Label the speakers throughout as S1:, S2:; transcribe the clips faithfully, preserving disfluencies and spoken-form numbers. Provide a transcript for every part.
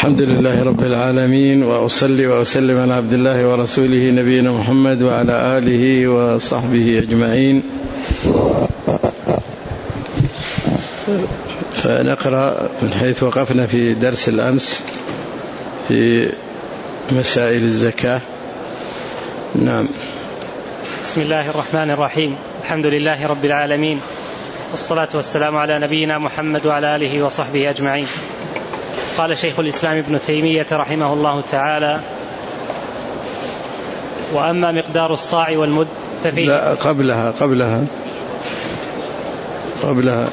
S1: الحمد لله رب العالمين، وأصلي وأسلم على عبد الله ورسوله نبينا محمد وعلى آله وصحبه أجمعين. فنقرأ من حيث وقفنا في درس الأمس في مسائل الزكاة. نعم.
S2: بسم الله الرحمن الرحيم. الحمد لله رب العالمين، والصلاة والسلام على نبينا محمد وعلى آله وصحبه أجمعين. قال شيخ الإسلام ابن تيمية رحمه الله تعالى: وأما مقدار الصاع والمد ففيه.
S1: لا قبلها قبلها قبلها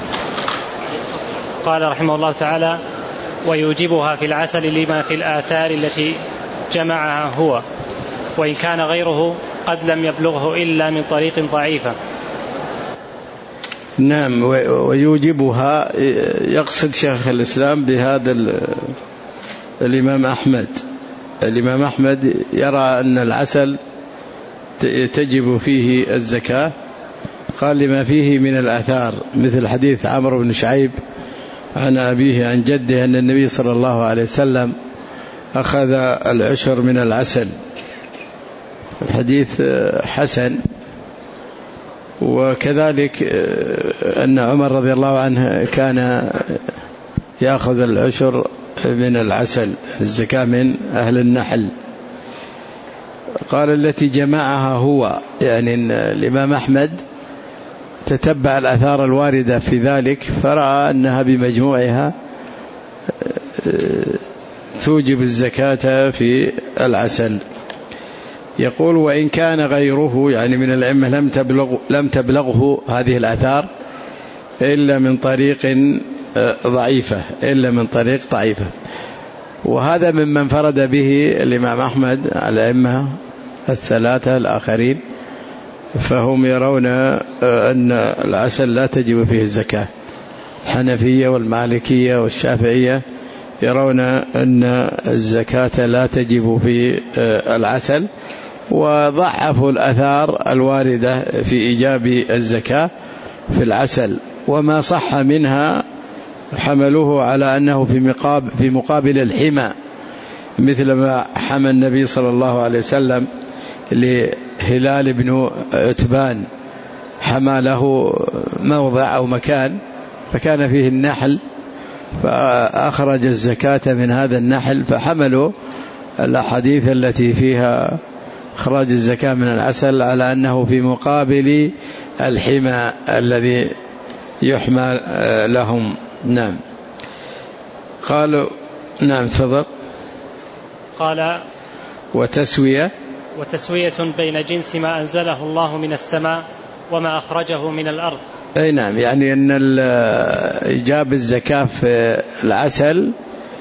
S2: قال رحمه الله تعالى: ويوجبها في العسل لما في الآثار التي جمعها هو، وإن كان غيره قد لم يبلغه إلا من طريق ضعيفة.
S1: نعم. ويوجبها يقصد شيخ الإسلام بهذا الإمام أحمد. الإمام أحمد يرى أن العسل تجب فيه الزكاة، قال لما فيه من الآثار، مثل حديث عمرو بن شعيب عن أبيه عن جده أن النبي صلى الله عليه وسلم أخذ العشر من العسل. الحديث حسن. وكذلك أن عمر رضي الله عنه كان يأخذ العشر من العسل، الزكاة من أهل النحل. قال التي جمعها هو، يعني الإمام أحمد تتبع الآثار الواردة في ذلك، فرأى أنها بمجموعها توجب الزكاة في العسل. يقول: وإن كان غيره، يعني من الأئمة، لم تبلغ لم تبلغه هذه الآثار إلا من طريق ضعيفة إلا من طريق ضعيفة. وهذا ممن انفرد به الإمام أحمد على الأئمة الثلاثة الآخرين، فهم يرون أن العسل لا تجب فيه الزكاة. الحنفية والمالكية والشافعية يرون أن الزكاة لا تجب في العسل، وضعفوا الآثار الواردة في إيجاب الزكاة في العسل، وما صح منها حملوه على أنه في مقابل, في مقابل الحمى، مثل ما حمى النبي صلى الله عليه وسلم لهلال بن عتبان، حمى له موضع أو مكان فكان فيه النحل، فأخرج الزكاة من هذا النحل، فحملوا الأحاديث التي فيها إخراج الزكاة من العسل على أنه في مقابل الحمى الذي يحمى لهم. نعم. قالوا نعم تفضل.
S2: قال:
S1: وتسوية
S2: وتسوية بين جنس ما أنزله الله من السماء وما أخرجه من الأرض.
S1: أي نعم، يعني أن إيجاب الزكاة في العسل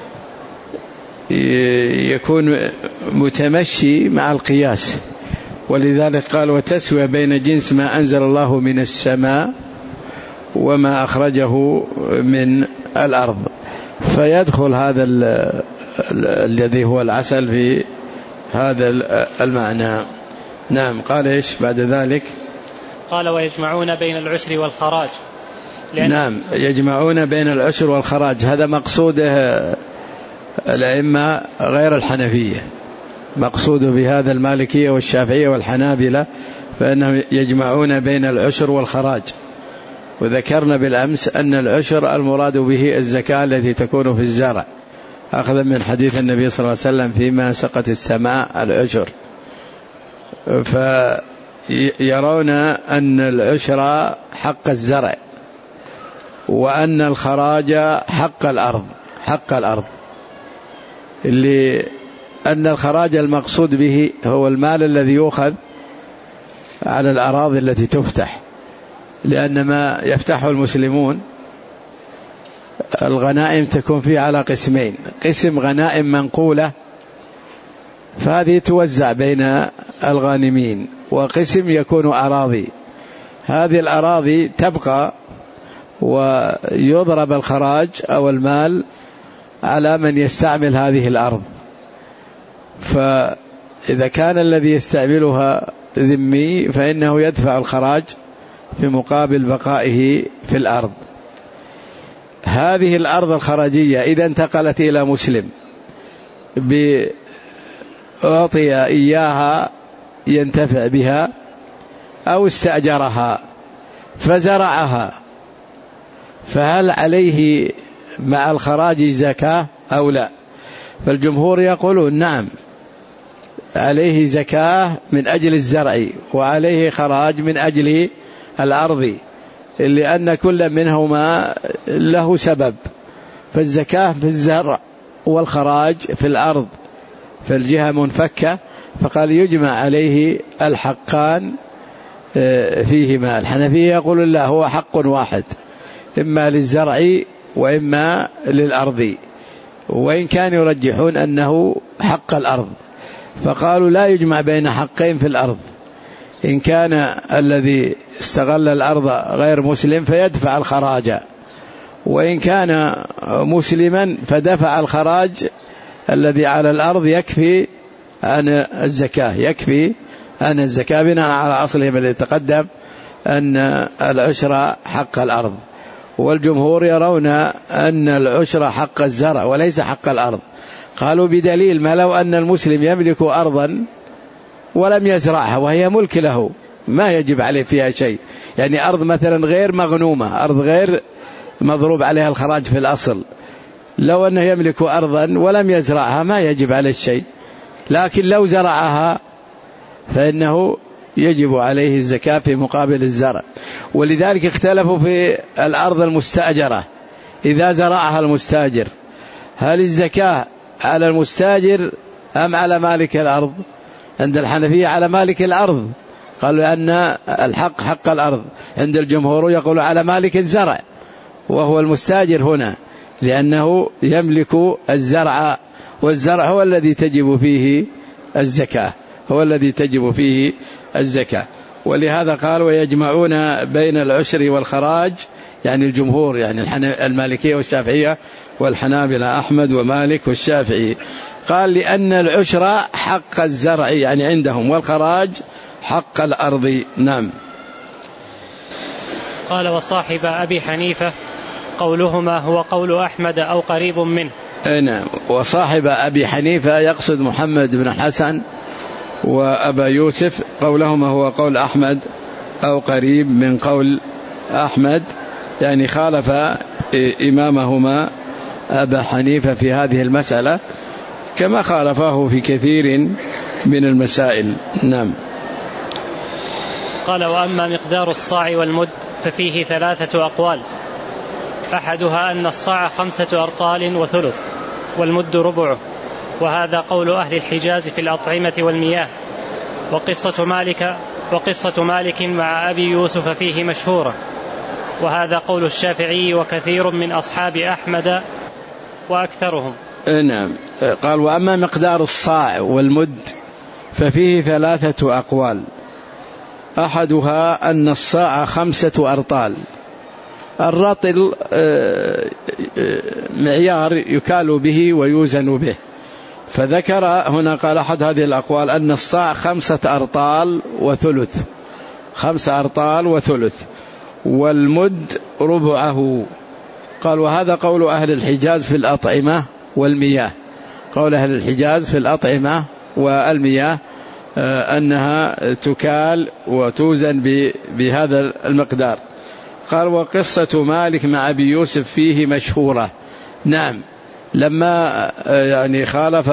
S1: يكون متمشي مع القياس، ولذلك قال: وتسوية بين جنس ما أنزل الله من السماء وما أخرجه من الأرض، فيدخل هذا الذي هو العسل في هذا المعنى. نعم. قال إيش بعد ذلك؟
S2: قال: ويجمعون بين العشر والخراج.
S1: نعم، يجمعون بين العشر والخراج، هذا مقصوده الأئمة غير الحنفية، مقصود بهذا المالكية والشافعية والحنابلة، فإنهم يجمعون بين العشر والخراج. وذكرنا بالأمس أن العشر المراد به الزكاة التي تكون في الزرع، أخذا من حديث النبي صلى الله عليه وسلم فيما سقت السماء العشر. فيرون أن العشر حق الزرع، وأن الخراج حق الأرض حق الأرض اللي أن الخراج المقصود به هو المال الذي يؤخذ على الأراضي التي تفتح، لأن ما يفتحه المسلمون الغنائم تكون فيه على قسمين: قسم غنائم منقولة، فهذه توزع بين الغانمين، وقسم يكون أراضي، هذه الأراضي تبقى ويضرب الخراج أو المال على من يستعمل هذه الأرض. فإذا كان الذي يستعملها ذمي فإنه يدفع الخراج في مقابل بقائه في الأرض. هذه الأرض الخراجية إذا انتقلت إلى مسلم بأعطي إياها ينتفع بها أو استأجرها فزرعها، فهل عليه مع الخراج زكاة أو لا؟ فالجمهور يقولون نعم، عليه زكاة من أجل الزرع، وعليه خراج من أجل الأرض، لأن كل منهما له سبب، فالزكاة في الزرع والخراج في الأرض، فالجهة منفكة، فقال يجمع عليه الحقان فيهما. الحنفية يقول لا، هو حق واحد، إما للزرع وإما للأرض، وإن كانوا يرجحون أنه حق الأرض، فقالوا لا يجمع بين حقين في الأرض. إن كان الذي استغل الأرض غير مسلم فيدفع الخراج، وإن كان مسلما فدفع الخراج الذي على الأرض يكفي عن الزكاة، يكفي عن الزكاة بناء على أصلهم الذي تقدم أن العشر حق الأرض. والجمهور يرون أن العشر حق الزرع وليس حق الأرض. قالوا بدليل ما لو أن المسلم يملك أرضا ولم يزرعها وهي ملك له ما يجب عليه فيها شيء، يعني أرض مثلا غير مغنومة، أرض غير مضروب عليها الخراج في الأصل، لو أنه يملك أرضا ولم يزرعها ما يجب عليه شيء، لكن لو زرعها فإنه يجب عليه الزكاة في مقابل الزرع. ولذلك اختلفوا في الأرض المستأجرة، إذا زرعها المستاجر هل الزكاة على المستاجر أم على مالك الأرض؟ عند الحنفية على مالك الأرض، قالوا أن الحق حق الأرض. عند الجمهور يقول على مالك الزرع وهو المستاجر هنا، لأنه يملك الزرع، والزرع هو الذي تجب فيه الزكاة، هو الذي تجب فيه الزكاة. ولهذا قال ويجمعون بين العشر والخراج، يعني الجمهور، يعني المالكية والشافعية والحنابلة أحمد ومالك والشافعي. قال لأن العشر حق الزرع يعني عندهم، والخراج حق الأرض. نعم.
S2: قال وصاحب أبي حنيفة قولهما هو قول أحمد أو قريب منه.
S1: نعم. وصاحب أبي حنيفة يقصد محمد بن الحسن وأبا يوسف، قولهما هو قول أحمد أو قريب من قول أحمد، يعني خالف إمامهما أبا حنيفة في هذه المسألة كما خالفه في كثير من المسائل. نعم.
S2: قال وأما مقدار الصاع والمد ففيه ثلاثة أقوال، أحدها أن الصاع خمسة أرطال وثلث، والمد ربعه، وهذا قول أهل الحجاز في الأطعمة والمياه. وقصة مالك وقصة مالك مع أبي يوسف فيه مشهورة، وهذا قول الشافعي وكثير من أصحاب أحمد وأكثرهم.
S1: نعم. قال وأما مقدار الصاع والمد ففيه ثلاثة أقوال، أحدها أن الصاع خمسة أرطال. الرطل معيار يكال به ويوزن به، فذكر هنا قال أحد هذه الأقوال أن الصاع خمسة أرطال وثلث، خمسة أرطال وثلث، والمد ربعه. قال وهذا قول أهل الحجاز في الأطعمة والمياه، قول أهل الحجاز في الأطعمة والمياه أنها تكال وتوزن بهذا المقدار. قال وقصة مالك مع أبي يوسف فيه مشهورة. نعم. لما يعني خالف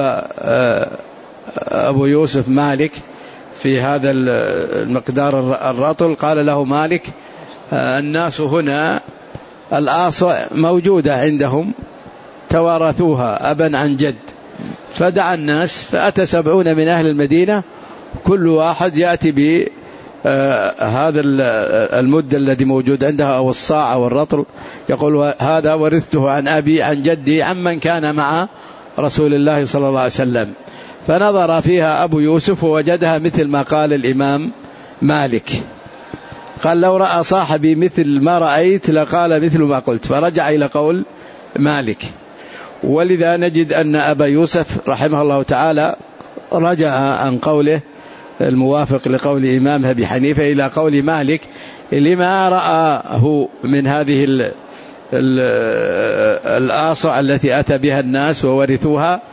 S1: أبو يوسف مالك في هذا المقدار الرطل، قال له مالك الناس هنا الآصع موجودة عندهم توارثوها أبا عن جد، فدعا الناس فأتى سبعون من أهل المدينة، كل واحد يأتي ب هذا المد الذي موجود عندها أو الصاع أو الرطل، يقول هذا ورثته عن أبي عن جدي عمن كان مع رسول الله صلى الله عليه وسلم. فنظر فيها أبو يوسف ووجدها مثل ما قال الإمام مالك، قال لو رأى صاحبي مثل ما رأيت لقال مثل ما قلت، فرجع إلى قول مالك. ولذا نجد أن أبا يوسف رحمه الله تعالى رجع عن قوله الموافق لقول إمام أبي حنيفة إلى قول مالك لما رآه من هذه ال ال الآصع التي أتى بها الناس وورثوها،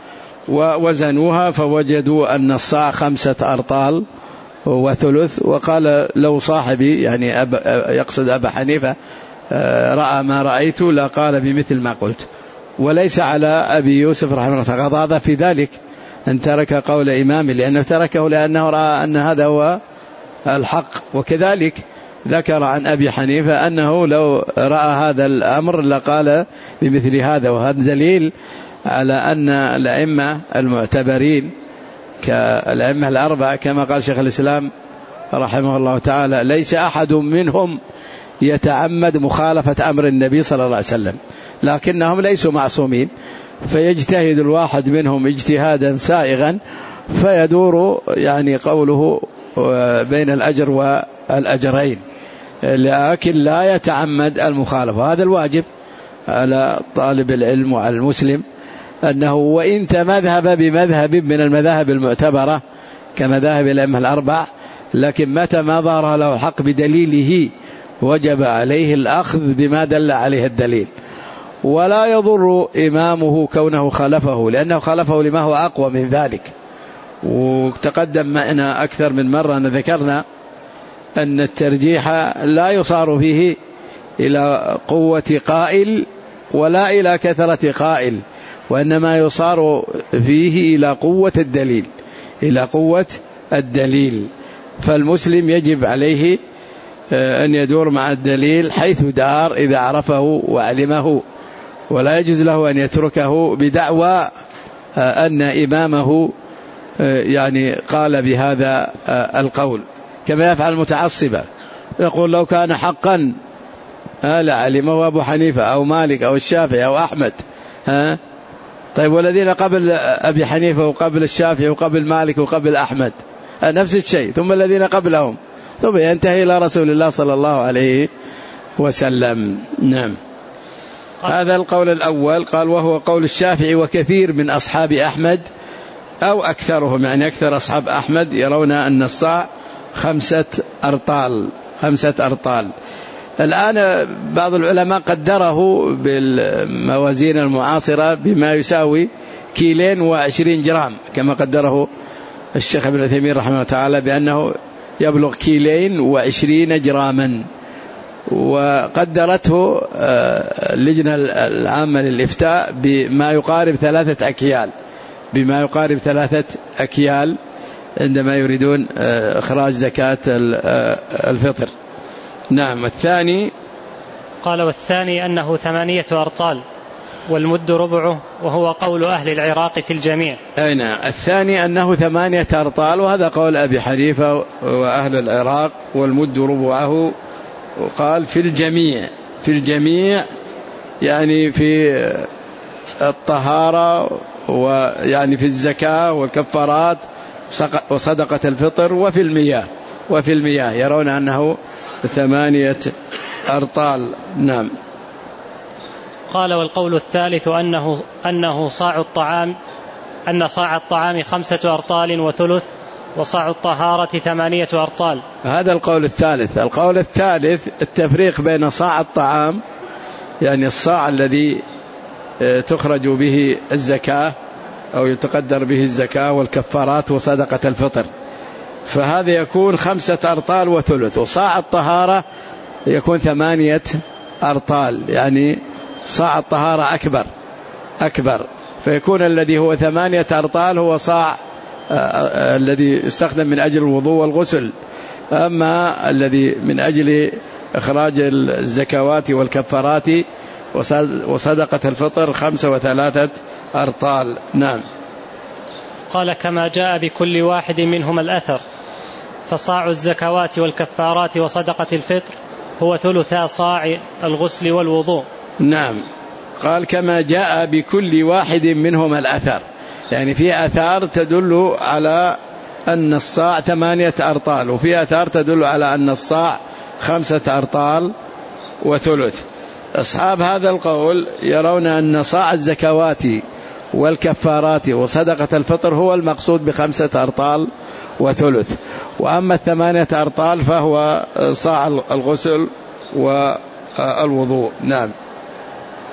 S1: ووزنوها فوجدوا أن الصاع خمسة أرطال وثلث. وقال لو صاحبي يعني أب يقصد أبا حنيفة رأى ما رأيت لا قال بمثل ما قلت. وليس على أبي يوسف رحمه الله غضاضة في ذلك أن ترك قول إمامه، لأنه تركه لأنه رأى أن هذا هو الحق. وكذلك ذكر عن أبي حنيفة أنه لو رأى هذا الأمر لقال بمثل هذا. وهذا دليل على أن الأئمة المعتبرين كالأئمة الأربعة كما قال شيخ الإسلام رحمه الله تعالى ليس أحد منهم يتعمد مخالفة أمر النبي صلى الله عليه وسلم، لكنهم ليسوا معصومين، فيجتهد الواحد منهم اجتهادا سائغا فيدور يعني قوله بين الأجر والأجرين، لكن لا يتعمد المخالفة. هذا الواجب على طالب العلم وعلى المسلم، أنه وإن تمذهب بمذهب من المذاهب المعتبرة كمذاهب الأئمة الأربع، لكن متى ما ظهر له الحق بدليله وجب عليه الأخذ بما دل عليه الدليل، ولا يضر إمامه كونه خالفه، لأنه خالفه لما هو أقوى من ذلك. وتقدم معنا أكثر من مرة أن ذكرنا أن الترجيح لا يصار فيه إلى قوة قائل ولا إلى كثرة قائل، وإنما يصار فيه إلى قوة الدليل، إلى قوة الدليل. فالمسلم يجب عليه أن يدور مع الدليل حيث دار إذا عرفه وعلمه، ولا يجوز له أن يتركه بدعوى أن إمامه يعني قال بهذا القول، كما يفعل المتعصبة، يقول لو كان حقا لعلمه أبو حنيفة أو مالك أو الشافعي أو أحمد. ها طيب والذين قبل أبي حنيفة وقبل الشافعي وقبل مالك وقبل أحمد نفس الشيء، ثم الذين قبلهم، ثم ينتهي إلى رسول الله صلى الله عليه وسلم. نعم. هذا القول الأول. قال وهو قول الشافعي وكثير من أصحاب أحمد أو أكثرهم، يعني أكثر أصحاب أحمد يرون أن الصاع خمسة أرطال خمسة أرطال. الآن بعض العلماء قدره بالموازين المعاصرة بما يساوي كيلين وعشرين جرام، كما قدره الشيخ ابن عثيمين رحمه الله تعالى بأنه يبلغ كيلين وعشرين جراما. وقدرته اللجنة العامة للإفتاء بما يقارب ثلاثة أكيال بما يقارب ثلاثة أكيال عندما يريدون إخراج زكاة الفطر. نعم. الثاني
S2: قال والثاني أنه ثمانية أرطال والمد ربعه، وهو قول أهل العراق في الجميع.
S1: أين الثاني أنه ثمانية أرطال، وهذا قول أبي حنيفة وأهل العراق، والمد ربعه وقال في الجميع في الجميع يعني في الطهارة ويعني في الزكاة والكفارات وصدقة الفطر وفي المياه وفي المياه يرون أنه ثمانية أرطال. نعم.
S2: قال والقول الثالث أنه أنه صاع الطعام أن صاع الطعام خمسة أرطال وثلث، وصاع الطهارة ثمانية أرطال. هذا
S1: القول الثالث. القول الثالث التفريق بين صاع الطعام، يعني الصاع الذي تخرج به الزكاة أو يتقدر به الزكاة والكفارات وصدقة الفطر، فهذا يكون خمسة أرطال وثلث. وصاع الطهارة يكون ثمانية أرطال، يعني صاع الطهارة أكبر أكبر فيكون الذي هو ثمانية أرطال هو صاع الذي يستخدم من أجل الوضوء والغسل، أما الذي من أجل إخراج الزكوات والكفارات وصدقة الفطر خمسة وثلاثة أرطال. نعم.
S2: قال كما جاء بكل واحد منهما الأثر، فصاع الزكوات والكفارات وصدقة الفطر هو ثلثا صاع الغسل والوضوء.
S1: نعم. قال كما جاء بكل واحد منهما الأثر، يعني في آثار تدل على أن الصاع ثمانية أرطال، وفي آثار تدل على أن الصاع خمسة أرطال وثلث. أصحاب هذا القول يرون أن صاع الزكوات والكفارات وصدقة الفطر هو المقصود بخمسة أرطال وثلث، وأما الثمانية أرطال فهو صاع الغسل والوضوء. نعم.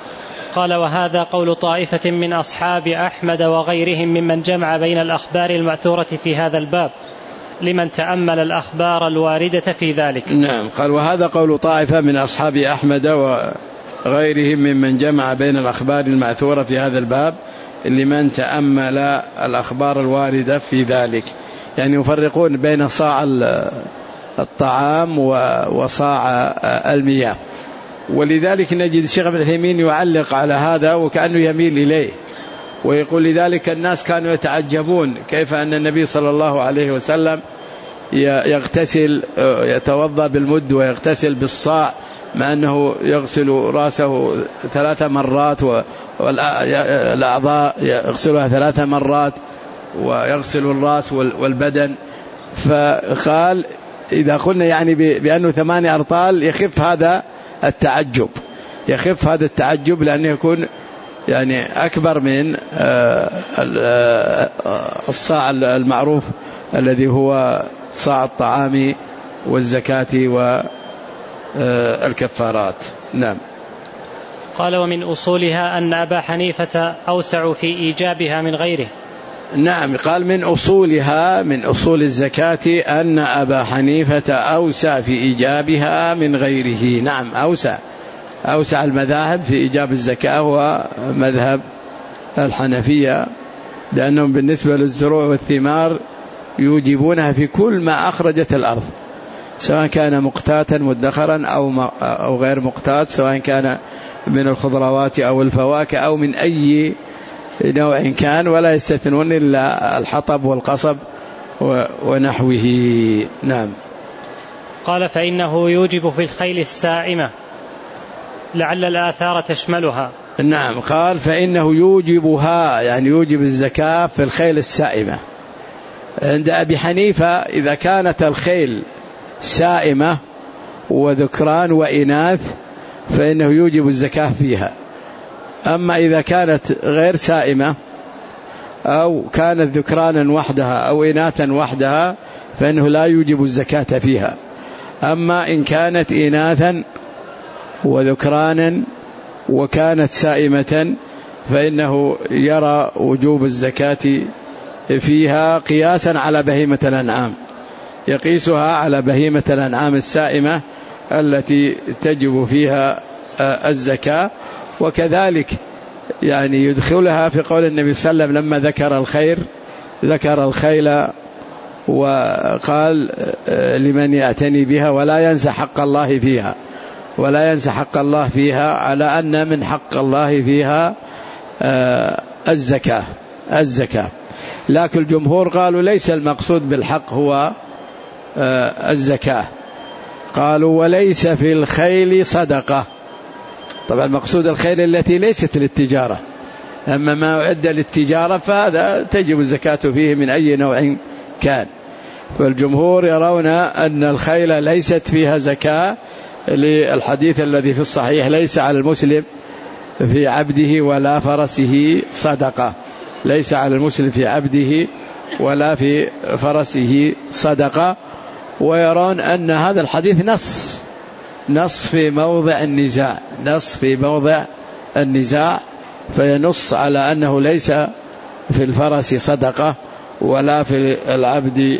S2: قال: وهذا قول طائفة من أصحاب أحمد وغيرهم ممن جمع بين الأخبار المأثورة في هذا الباب لمن تأمل الأخبار الواردة في ذلك.
S1: نعم. قال: وهذا قول طائفة من أصحاب أحمد وغيرهم ممن جمع بين الأخبار المأثورة في هذا الباب لمن تأمل الأخبار الواردة في ذلك، يعني يفرقون بين صاع الطعام وصاع المياه. ولذلك نجد الشيخ ابن عثيمين يعلق على هذا وكأنه يميل إليه ويقول: لذلك الناس كانوا يتعجبون كيف أن النبي صلى الله عليه وسلم يغتسل يتوضأ بالمد ويغتسل بالصاع، مع أنه يغسل رأسه ثلاث مرات والأعضاء يغسلها ثلاث مرات ويغسل الرأس والبدن. فقال: إذا قلنا يعني بأنه ثمانية أرطال يخف هذا التعجب، يخف هذا التعجب لأنه يكون يعني أكبر من الصاع المعروف الذي هو صاع الطعام والزكاة والكفارات. نعم.
S2: قال: ومن أصولها أن أبا حنيفة أوسع في إيجابها من غيره.
S1: نعم. قال: من أصولها، من أصول الزكاة أن أبا حنيفة أوسع في إيجابها من غيره. نعم، أوسع أوسع المذاهب في إيجاب الزكاة هو مذهب الحنفية، لأنهم بالنسبة للزروع والثمار يوجبونها في كل ما أخرجت الأرض، سواء كان مقتاتا مدخرا أو غير مقتات، سواء كان من الخضروات أو الفواكه أو من أي نوع كان، ولا يستثنون إلا الحطب والقصب ونحوه. نعم.
S2: قال: فإنه يوجب في الخيل السائمة لعل الآثار تشملها.
S1: نعم. قال: فإنه يوجبها، يعني يوجب الزكاة في الخيل السائمة. عند أبي حنيفة إذا كانت الخيل سائمة وذكران وإناث فإنه يوجب الزكاة فيها. أما إذا كانت غير سائمة أو كانت ذكرانا وحدها أو إناثا وحدها فإنه لا يوجب الزكاة فيها. أما إن كانت إناثا وذكرانا وكانت سائمة فإنه يرى وجوب الزكاة فيها قياسا على بهيمة الأنعام، يقيسها على بهيمة الأنعام السائمة التي تجب فيها الزكاة. وكذلك يعني يدخلها في قول النبي صلى الله عليه وسلم لما ذكر الخير ذكر الخيل وقال لمن يعتني بها ولا ينسى حق الله فيها، ولا ينسى حق الله فيها، على أن من حق الله فيها الزكاة الزكاة لكن الجمهور قالوا ليس المقصود بالحق هو الزكاة، قالوا وليس في الخيل صدقة. طبعا المقصود الخيل التي ليست للتجارة، أما ما أعد للتجارة فهذا تجب الزكاة فيه من أي نوع كان. فالجمهور يرون أن الخيل ليست فيها زكاة للحديث الذي في الصحيح ليس على المسلم في عبده ولا فرسه صدقة، ليس على المسلم في عبده ولا في فرسه صدقة. ويرون أن هذا الحديث نص نص في موضع النزاع نص في موضع النزاع فينص على أنه ليس في الفرس صدقة ولا في العبد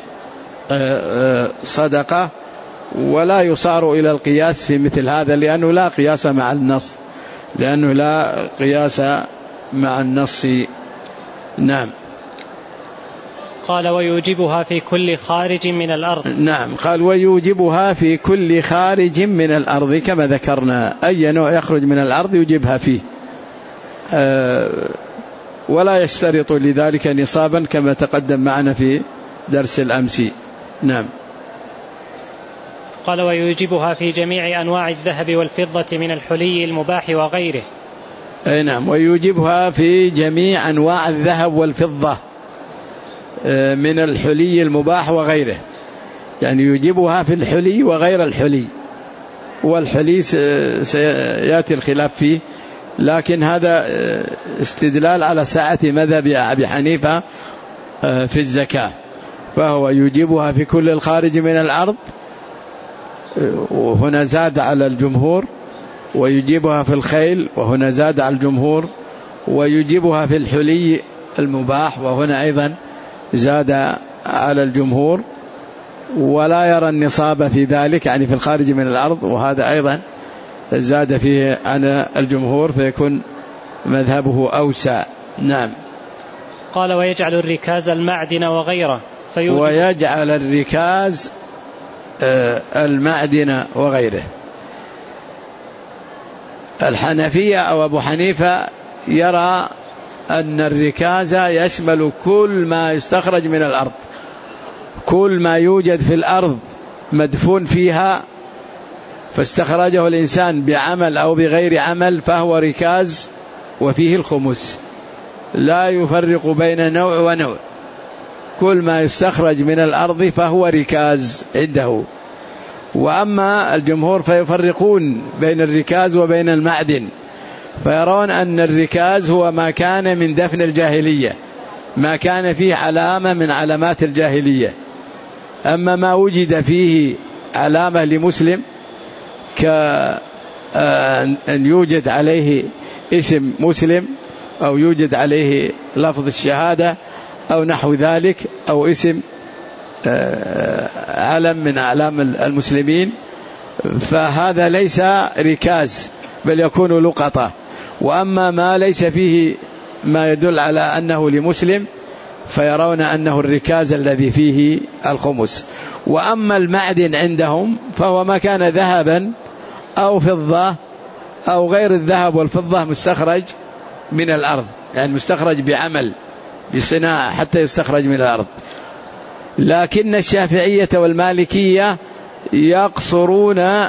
S1: صدقة، ولا يصار إلى القياس في مثل هذا لأنه لا قياس مع النص لأنه لا قياس مع النص. نعم.
S2: قال: ويوجبها في كل خارج من الأرض.
S1: نعم. قال: ويوجبها في كل خارج من الأرض، كما ذكرنا أي نوع يخرج من الأرض يوجبها فيه، أه ولا يشترط لذلك نصابا كما تقدم معنا في درس الأمس. نعم.
S2: قال: ويوجبها في جميع أنواع الذهب والفضة من الحلي المباح وغيره.
S1: أي نعم. ويوجبها في جميع أنواع الذهب والفضة من الحلي المباح وغيره، يعني يوجبها في الحلي وغير الحلي، والحلي سيأتي الخلاف فيه، لكن هذا استدلال على سعة مذهب أبي حنيفة في الزكاة، فهو يوجبها في كل الخارج من الأرض. وهنا زاد على الجمهور ويجيبها في الخيل وهنا زاد على الجمهور، ويجيبها في الحلي المباح وهنا أيضا زاد على الجمهور، ولا يرى النصاب في ذلك يعني في الخارج من الأرض، وهذا أيضا زاد فيه عن الجمهور فيكون مذهبه أوسع. نعم.
S2: قال ويجعل الركاز المعدن وغيره فيوجب
S1: ويجعل الركاز المعدن وغيره. الحنفية أو أبو حنيفة يرى أن الركاز يشمل كل ما يستخرج من الأرض، كل ما يوجد في الأرض مدفون فيها فاستخرجه الإنسان بعمل أو بغير عمل فهو ركاز وفيه الخمس، لا يفرق بين نوع ونوع، كل ما يستخرج من الأرض فهو ركاز عنده. وأما الجمهور فيفرقون بين الركاز وبين المعدن، فيرون أن الركاز هو ما كان من دفن الجاهلية، ما كان فيه علامة من علامات الجاهلية. أما ما وجد فيه علامة لمسلم كأن يوجد عليه اسم مسلم أو يوجد عليه لفظ الشهادة أو نحو ذلك، أو اسم علم من أعلام المسلمين، فهذا ليس ركاز بل يكون لقطة. وأما ما ليس فيه ما يدل على أنه لمسلم فيرون أنه الركاز الذي فيه الخمس. وأما المعدن عندهم فهو ما كان ذهبا أو فضة أو غير الذهب والفضة مستخرج من الأرض، يعني مستخرج بعمل بصناعة حتى يستخرج من الأرض. لكن الشافعية والمالكية يقصرون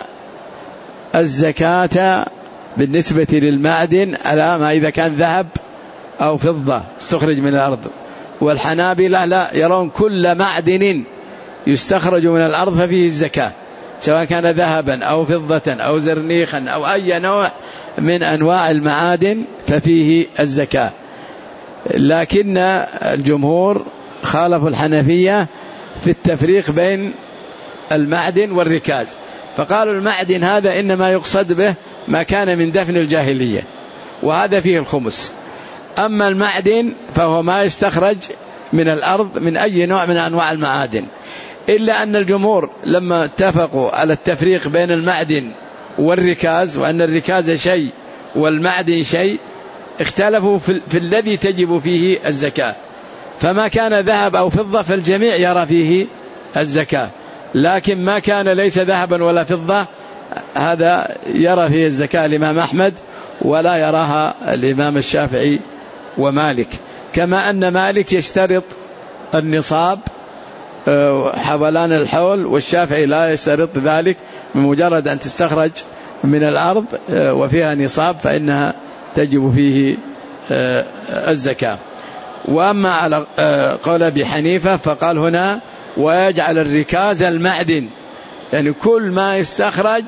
S1: الزكاة بالنسبة للمعدن على ما إذا كان ذهب أو فضة استخرج من الأرض، والحنابلة لا، يرون كل معدن يستخرج من الأرض ففيه الزكاة، سواء كان ذهبا أو فضة أو زرنيخا أو أي نوع من أنواع المعادن ففيه الزكاة. لكن الجمهور خالفوا الحنفية في التفريق بين المعدن والركاز، فقالوا المعدن هذا إنما يقصد به ما كان من دفن الجاهلية وهذا فيه الخمس. أما المعدن فهو ما يستخرج من الأرض من أي نوع من أنواع المعادن، إلا أن الجمهور لما اتفقوا على التفريق بين المعدن والركاز وأن الركاز شيء والمعدن شيء، اختلفوا في, في الذي تجب فيه الزكاة. فما كان ذهب أو فضة فالجميع يرى فيه الزكاة، لكن ما كان ليس ذهبا ولا فضة هذا يرى فيه الزكاة الإمام أحمد ولا يراها الإمام الشافعي ومالك. كما أن مالك يشترط النصاب حولان الحول، والشافعي لا يشترط ذلك، بمجرد أن تستخرج من الأرض وفيها نصاب فإنها تجب فيه الزكاة. وأما على قول أبي حنيفة فقال هنا ويجعل الركاز المعدن، يعني كل ما يستخرج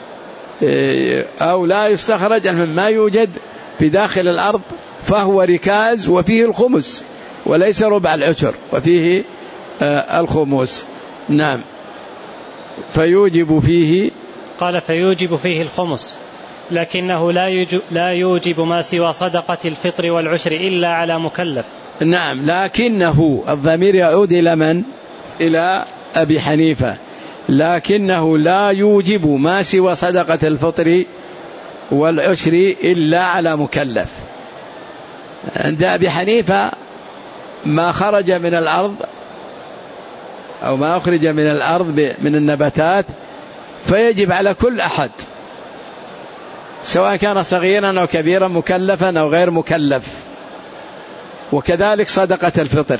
S1: أو لا يستخرج ما يوجد في داخل الأرض فهو ركاز وفيه الخمس وليس ربع العشر وفيه الخمس. نعم. فيوجب فيه،
S2: قال فيوجب فيه الخمس، لكنه لا يوجب, لا يوجب ما سوى صدقة الفطر والعشر إلا على مكلف.
S1: نعم. لكنه الضمير يعود إلى من؟ إلى أبي حنيفة. لكنه لا يوجب ما سوى صدقة الفطر والعشر إلا على مكلف. عند أبي حنيفة ما خرج من الأرض أو ما أخرج من الأرض من النباتات فيجب على كل أحد سواء كان صغيرا أو كبيرا مكلفا أو غير مكلف، وكذلك صدقة الفطر.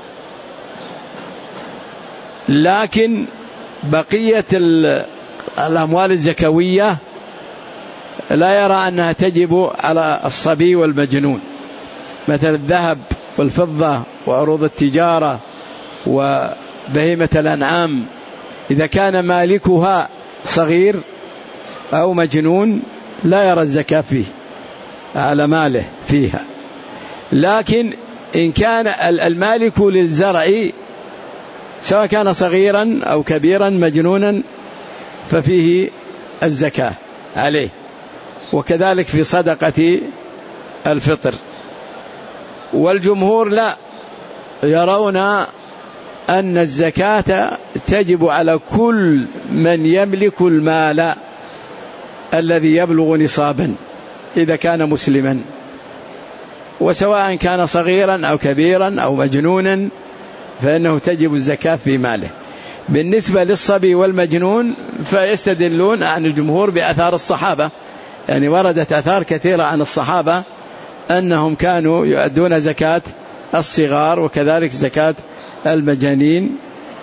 S1: لكن بقية الأموال الزكوية لا يرى أنها تجب على الصبي والمجنون، مثل الذهب والفضة وعروض التجارة وبهيمة الأنعام، إذا كان مالكها صغير أو مجنون لا يرى الزكاة فيه على ماله فيها. لكن إن كان المالك للزرع سواء كان صغيرا أو كبيرا مجنونا ففيه الزكاة عليه. وكذلك في صدقة الفطر. والجمهور لا، يرون أن الزكاة تجب على كل من يملك المال الذي يبلغ نصابا إذا كان مسلما، وسواء كان صغيرا أو كبيرا أو مجنونا فإنه تجب الزكاة في ماله. بالنسبة للصبي والمجنون فيستدلون عن الجمهور بأثار الصحابة، يعني وردت أثار كثيرة عن الصحابة أنهم كانوا يؤدون زكاة الصغار وكذلك زكاة المجانين،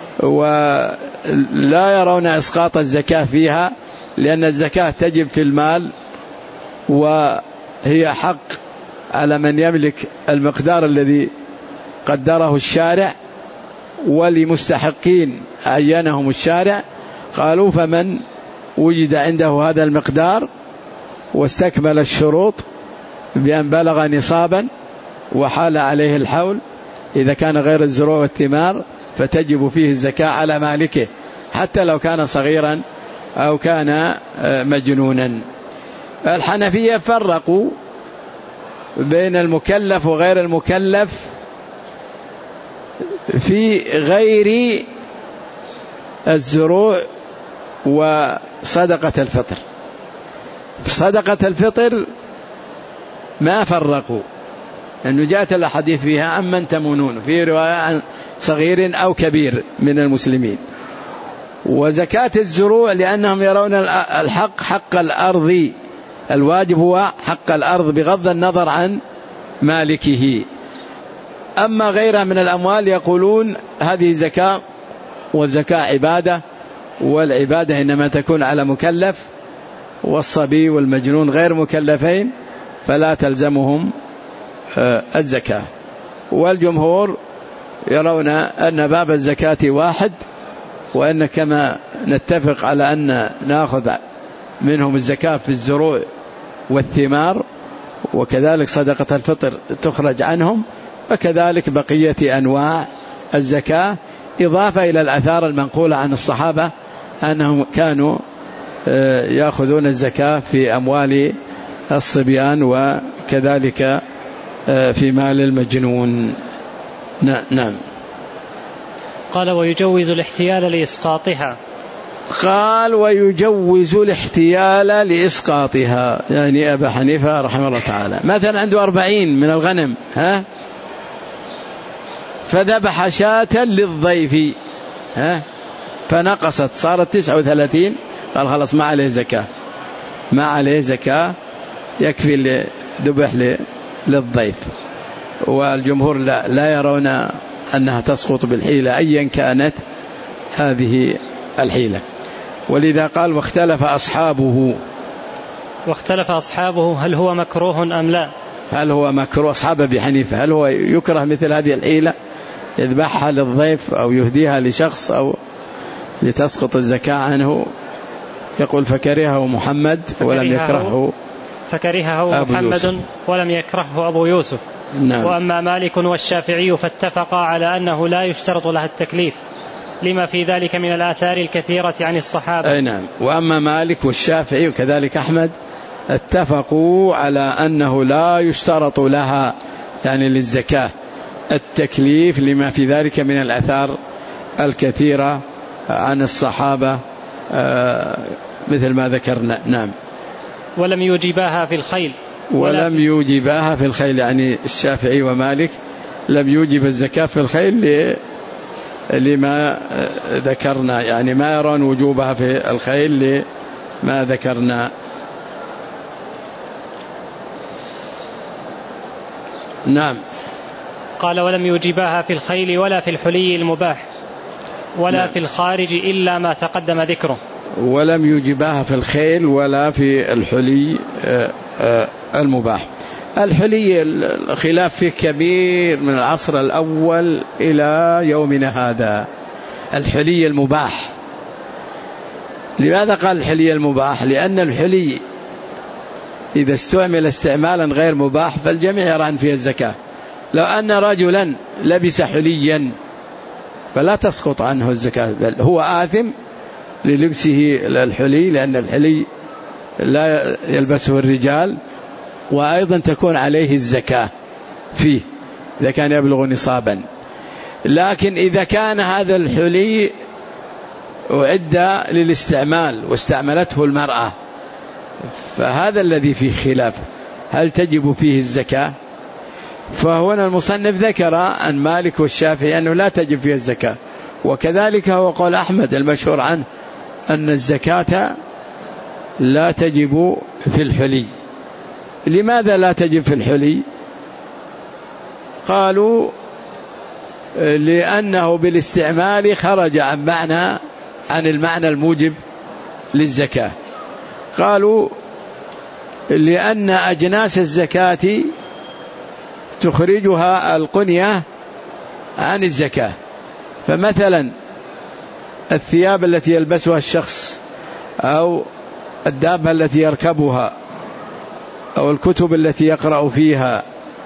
S1: ولا يرون إسقاط الزكاة فيها، لأن الزكاة تجب في المال وهي حق على من يملك المقدار الذي قدره الشارع، ولمستحقين عينهم الشارع. قالوا فمن وجد عنده هذا المقدار واستكمل الشروط بأن بلغ نصابا وحال عليه الحول، إذا كان غير الزروع والثمار فتجب فيه الزكاة على مالكه حتى لو كان صغيرا أو كان مجنونا. الحنفية فرقوا بين المكلف وغير المكلف في غير الزروع وصدقة الفطر. صدقة الفطر ما فرقوا، أنه جاءت الأحاديث فيها عمن تمونون، في رواية عن صغير أو كبير من المسلمين. وزكاة الزروع لأنهم يرون الحق حق الأرض، الواجب هو حق الأرض بغض النظر عن مالكه. أما غيرها من الأموال يقولون هذه زكاة، والزكاة عبادة، والعبادة إنما تكون على مكلف، والصبي والمجنون غير مكلفين فلا تلزمهم الزكاة. والجمهور يرون أن باب الزكاة واحد، وأن كما نتفق على أن نأخذ منهم الزكاة في الزروع والثمار، وكذلك صدقة الفطر تخرج عنهم، وكذلك بقية أنواع الزكاة، إضافة إلى الآثار المنقولة عن الصحابة أنهم كانوا يأخذون الزكاة في أموال الصبيان وكذلك في مال المجنون. نعم.
S2: قال ويجوز الاحتيال لإسقاطها.
S1: قال ويجوز الاحتيال لإسقاطها، يعني أبا حنيفة رحمه الله تعالى مثلا عنده أربعين من الغنم، ها فذبح شاة للضيف، ها فنقصت صارت تسعة وثلاثين، قال خلاص ما عليه زكاة، ما عليه زكاة، يكفي ذبح للضيف. والجمهور لا, لا يرون أنها تسقط بالحيلة أيا كانت هذه الحيلة. ولذا قال واختلف أصحابه.
S2: واختلف أصحابه هل هو مكروه أم لا؟
S1: هل هو مكروه؟ أصحاب أبي حنيفة هل هو يكره مثل هذه الحيلة، يذبحها للضيف أو يهديها لشخص أو لتسقط الزكاة عنه؟ يقول فكرهه محمد ولم يكرهه
S2: فكرهه محمد ولم يكرهه أبو يوسف.
S1: نعم.
S2: وأما مالك والشافعي فاتفقا على أنه لا يشترط لها التكليف لما في ذلك من الآثار الكثيرة عن الصحابة.
S1: أي نعم. وأما مالك والشافعي وكذلك أحمد اتفقوا على أنه لا يشترط لها يعني للزكاة التكليف لما في ذلك من الآثار الكثيرة عن الصحابة مثل ما ذكرنا. نعم.
S2: ولم يوجباها في الخيل.
S1: ولم يوجباها في الخيل، يعني الشافعي ومالك لم يوجب الزكاة في الخيل لما ذكرنا، يعني ما يرون وجوبها في الخيل لما ذكرنا. نعم.
S2: قال ولم يوجباها في الخيل ولا في الحلي المباح ولا نعم. في الخارج إلا ما تقدم ذكره.
S1: ولم يوجبها في الخيل ولا في الحلي المباح. الحلي الخلاف فيه كبير من العصر الأول إلى يومنا هذا. الحلي المباح، لماذا قال الحلي المباح؟ لأن الحلي إذا استعمل استعمالا غير مباح فالجميع يرى أن فيه الزكاة. لو أن رجلا لبس حليا فلا تسقط عنه الزكاة، بل هو آثم للبسه الحلي، لأن الحلي لا يلبسه الرجال، وأيضا تكون عليه الزكاة فيه إذا كان يبلغ نصابا. لكن إذا كان هذا الحلي أعد للاستعمال واستعملته المرأة، فهذا الذي فيه خلاف، هل تجب فيه الزكاة؟ فهنا المصنف ذكر عن مالك والشافعي أنه لا تجب فيه الزكاة، وكذلك هو قول أحمد المشهور عنه أن الزكاة لا تجب في الحلي. لماذا لا تجب في الحلي؟ قالوا لأنه بالاستعمال خرج عن معنى عن المعنى الموجب للزكاة. قالوا لأن أجناس الزكاة تخرجها القنية عن الزكاة، فمثلا الثياب التي يلبسها الشخص أو الدابة التي يركبها أو الكتب التي يقرأ فيها،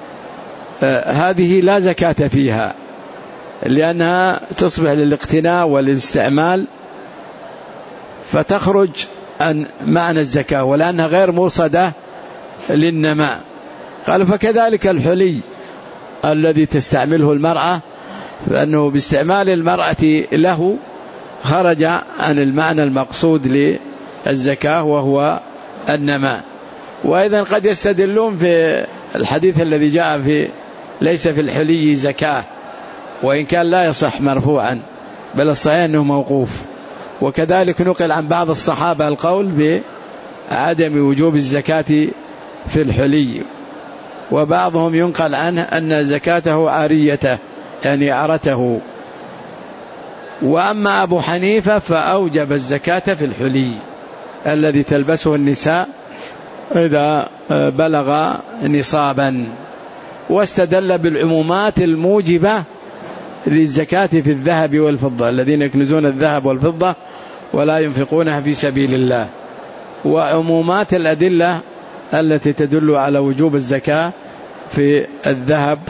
S1: هذه لا زكاة فيها لأنها تصبح للاقتناء والاستعمال، فتخرج عن معنى الزكاة ولأنها غير مرصدة للنماء. قال فكذلك الحلي الذي تستعمله المرأة، فأنه باستعمال المرأة له خرج عن المعنى المقصود للزكاة وهو النماء. وأيضا قد يستدلون في الحديث الذي جاء في ليس في الحلي زكاة، وإن كان لا يصح مرفوعا بل الصحيح أنه موقوف. وكذلك نقل عن بعض الصحابة القول بعدم وجوب الزكاة في الحلي، وبعضهم ينقل عنه أن زكاته عاريته يعني عرته. وأما أبو حنيفة فأوجب الزكاة في الحلي الذي تلبسه النساء إذا بلغ نصابا، واستدل بالعمومات الموجبة للزكاة في الذهب والفضة، الذين يكنزون الذهب والفضة ولا ينفقونها في سبيل الله، وعمومات الأدلة التي تدل على وجوب الزكاة في الذهب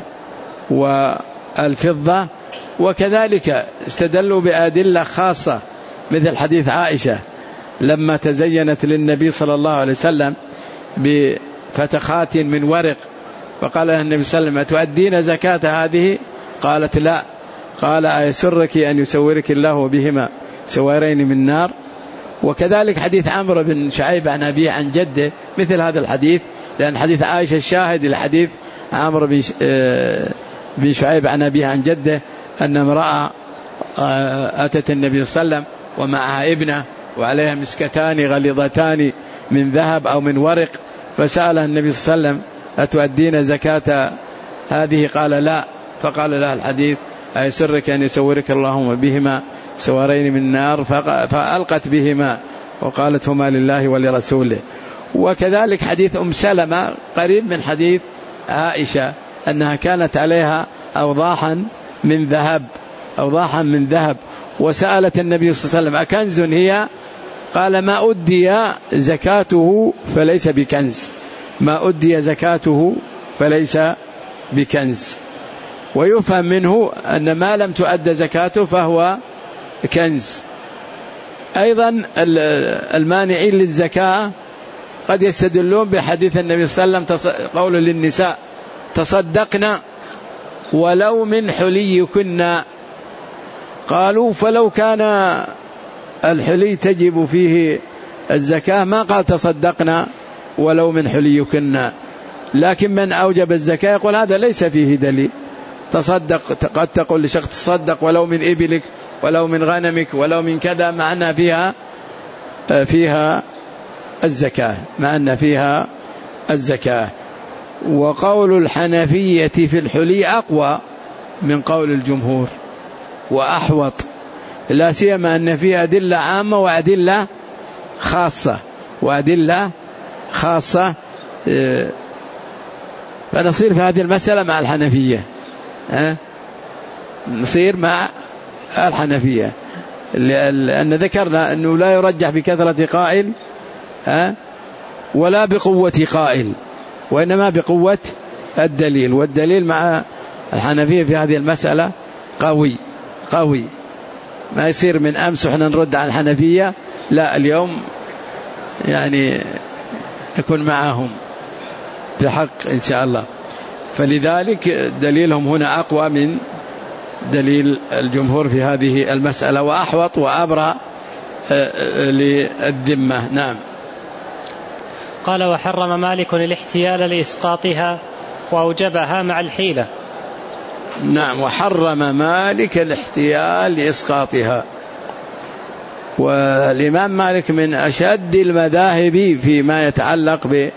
S1: والفضة. وكذلك استدلوا بأدلة خاصة مثل حديث عائشة لما تزينت للنبي صلى الله عليه وسلم بفتخات من ورق، فقال لها النبي صلى الله عليه وسلم تؤدين زكاة هذه؟ قالت لا. قال أيسرك أن يسورك الله بهما سوارين من نار؟ وكذلك حديث عمرو بن شعيب عن أبيه عن جده مثل هذا الحديث، لأن حديث عائشة الشاهد الحديث عمرو بن شعيب عن أبيه عن جده أن امرأة أتت النبي صلى الله عليه وسلم ومعها ابنة وعليها مسكتان غليظتان من ذهب أو من ورق، فسألها النبي صلى الله عليه وسلم أتؤدين زكاة هذه؟ قال لا. فقال لها الحديث أيسرك أن يسورك اللهم بهما سوارين من نار؟ فألقت بهما وقالت هما لله ولرسوله. وكذلك حديث أم سلمة قريب من حديث عائشة أنها كانت عليها أوضاحا من ذهب أوضاحا من ذهب وسألت النبي صلى الله عليه وسلم أكنز هي؟ قال ما أدي زكاته فليس بكنز، ما أدي زكاته فليس بكنز. ويفهم منه أن ما لم تؤد زكاته فهو كنز. أيضا المانعين للزكاة قد يستدلون بحديث النبي صلى الله عليه وسلم قول للنساء تصدقنا ولو من حليكن. قالوا فلو كان الحلي تجب فيه الزكاة ما قال تصدقنا ولو من حليكن، لكن من أوجب الزكاة يقول هذا ليس فيه دليل. تصدق قد تقول لشخص تصدق ولو من إبلك ولو من غنمك ولو من كذا، مع أن فيها فيها الزكاة مع أن فيها الزكاة. وقول الحنفية في الحلي أقوى من قول الجمهور وأحوط، لا سيما أن فيه أدلة عامة وأدلة خاصة وأدلة خاصة فنصير في هذه المسألة مع الحنفية، ها؟ نصير مع الحنفية لأن ذكرنا أنه لا يرجح بكثرة قائل ها؟ ولا بقوة قائل، وإنما بقوة الدليل، والدليل مع الحنفية في هذه المسألة قوي قوي. ما يصير من أمس وحنا نرد على الحنفية، لا اليوم يعني يكون معهم بحق إن شاء الله. فلذلك دليلهم هنا أقوى من دليل الجمهور في هذه المسألة، وأحوط وأبرأ للذمة. نعم.
S2: قال: وحرم مالك الاحتيال لإسقاطها وأوجبها مع الحيلة.
S1: نعم، وحرم مالك الاحتيال لإسقاطها. والإمام مالك من أشد المذاهب فيما يتعلق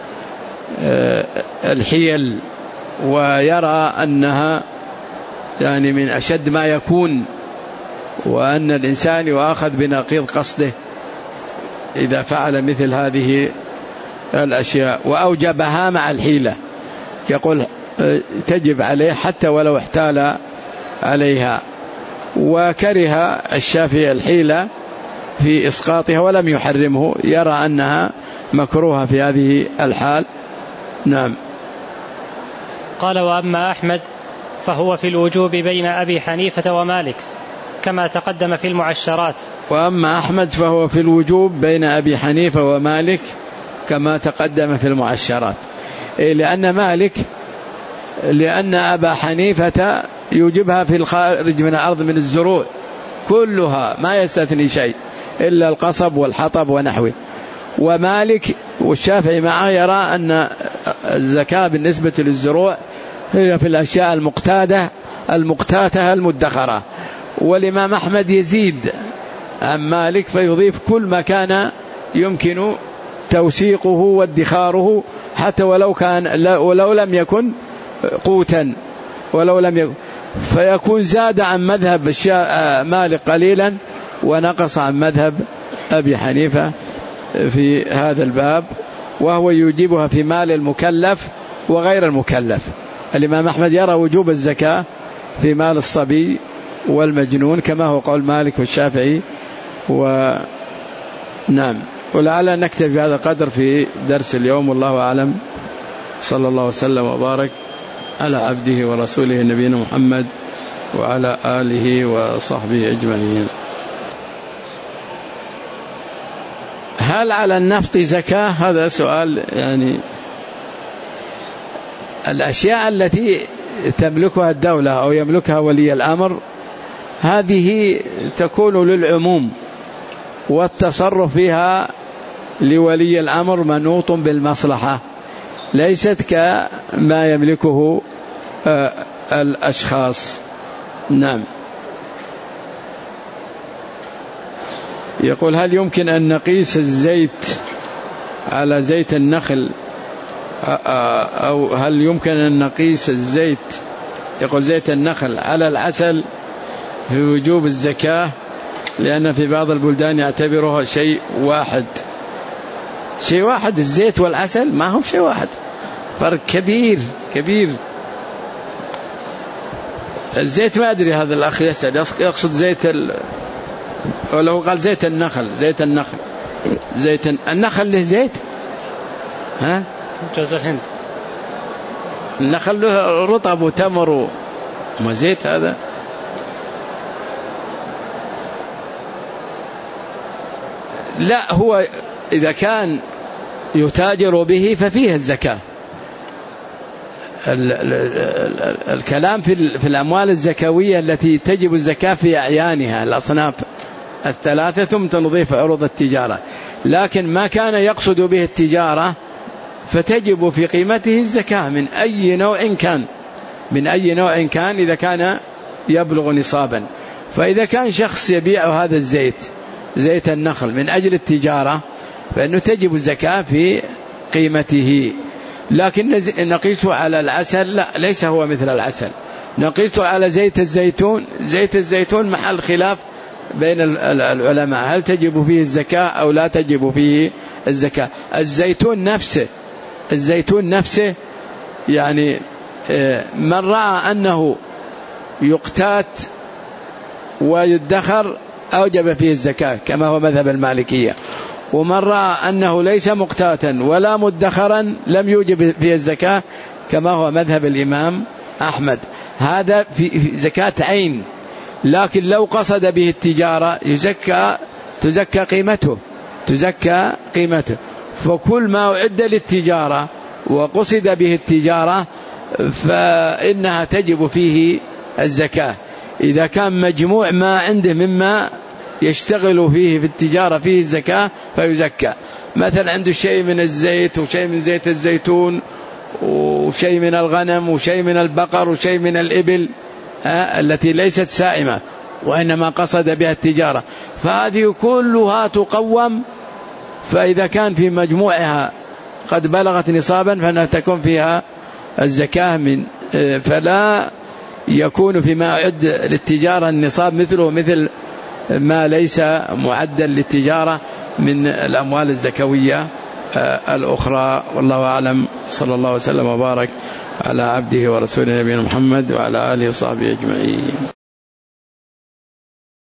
S1: بالحيل، ويرى أنها يعني من أشد ما يكون، وأن الإنسان يؤاخذ بنقيض قصده إذا فعل مثل هذه الأشياء. وأوجبها مع الحيلة، يقول تجب عليه حتى ولو احتال عليها. وكره الشافعي الحيلة في إسقاطها ولم يحرمه، يرى أنها مكروهة في هذه الحال. نعم.
S2: قال: وأما أحمد فهو في الوجوب بين أبي حنيفة ومالك كما تقدم في المعشرات.
S1: وأما أحمد فهو في الوجوب بين أبي حنيفة ومالك كما تقدم في المعشرات، لأن مالك لأن أبا حنيفة يوجبها في الخارج من الأرض من الزروع كلها ما يستثني شيء إلا القصب والحطب ونحوه. ومالك والشافعي معه يرى أن الزكاة بالنسبة للزروع هي في الأشياء المقتادة المقتاتة المدخرة. والإمام أحمد يزيد عن مالك فيضيف كل ما كان يمكن توثيقه وادخاره حتى ولو كان ولو لم يكن قوتا ولو لم يكن، فيكون زاد عن مذهب مالك قليلا ونقص عن مذهب أبي حنيفة في هذا الباب، وهو يوجبها في مال المكلف وغير المكلف. الإمام أحمد يرى وجوب الزكاة في مال الصبي والمجنون كما هو قول مالك والشافعي. ونعم، ولعل نكتفي بهذا القدر في درس اليوم، والله أعلم. صلى الله وسلم وبارك على عبده ورسوله نبينا محمد وعلى آله وصحبه أجمعين. هل على النفط زكاة؟ هذا سؤال. يعني الأشياء التي تملكها الدولة أو يملكها ولي الأمر هذه تكون للعموم، والتصرف فيها لولي الأمر منوط بالمصلحة، ليست كما يملكه الأشخاص. نعم. يقول: هل يمكن أن نقيس الزيت على زيت النخل، أو هل يمكن أن نقيس الزيت يقول زيت النخل على العسل في وجوب الزكاة؟ لأن في بعض البلدان يعتبرها شيء واحد. شيء واحد الزيت والعسل؟ ما هم شيء واحد، فرق كبير كبير. الزيت ما أدري، هذا الأخ يسأل يقصد زيت ال... ولو قال زيت النخل، زيت النخل زيت النخل له زيت؟ ها؟
S2: جوز الهند
S1: النخل له رطب وتمر وما زيت هذا. لا، هو إذا كان يتاجر به ففيه الزكاة. ال ال ال الكلام في, في الأموال الزكوية التي تجب الزكاة في أعيانها الأصناف الثلاثة ثم تنظيف عروض التجارة، لكن ما كان يقصد به التجارة فتجب في قيمته الزكاة من أي نوع كان، من أي نوع كان إذا كان يبلغ نصابا. فإذا كان شخص يبيع هذا الزيت زيت النخل من أجل التجارة فإنه تجب الزكاة في قيمته. لكن نقيسه على العسل لا، ليس هو مثل العسل. نقيسه على زيت الزيتون، زيت الزيتون محل خلاف بين العلماء هل تجب فيه الزكاة أو لا تجب فيه الزكاة. الزيتون نفسه الزيتون نفسه يعني من رأى أنه يقتات ويدخر أوجب فيه الزكاة كما هو مذهب المالكية، ومن رأى أنه ليس مقتاتا ولا مدخرا لم يوجب فيه الزكاة كما هو مذهب الإمام أحمد. هذا في زكاة عين، لكن لو قصد به التجارة يزكى تزكى قيمته تزكى قيمته فكل ما أعد للتجارة وقصد به التجارة فإنها تجب فيه الزكاة. إذا كان مجموع ما عنده مما يشتغل فيه في التجارة فيه الزكاة فيزكى. مثلا عنده شيء من الزيت وشيء من زيت الزيتون وشيء من الغنم وشيء من البقر وشيء من الإبل التي ليست سائمة وإنما قصد بها التجارة، فهذه كلها تقوم. فإذا كان في مجموعها قد بلغت نصابا فإنها تكون فيها الزكاة من فلا يكون فيما أعد للتجارة النصاب مثله مثل ما ليس معدا للتجارة من الأموال الزكوية الأخرى. والله أعلم. صلى الله وسلم وبارك على عبده ورسوله نبينا محمد وعلى آله وصحبه أجمعين.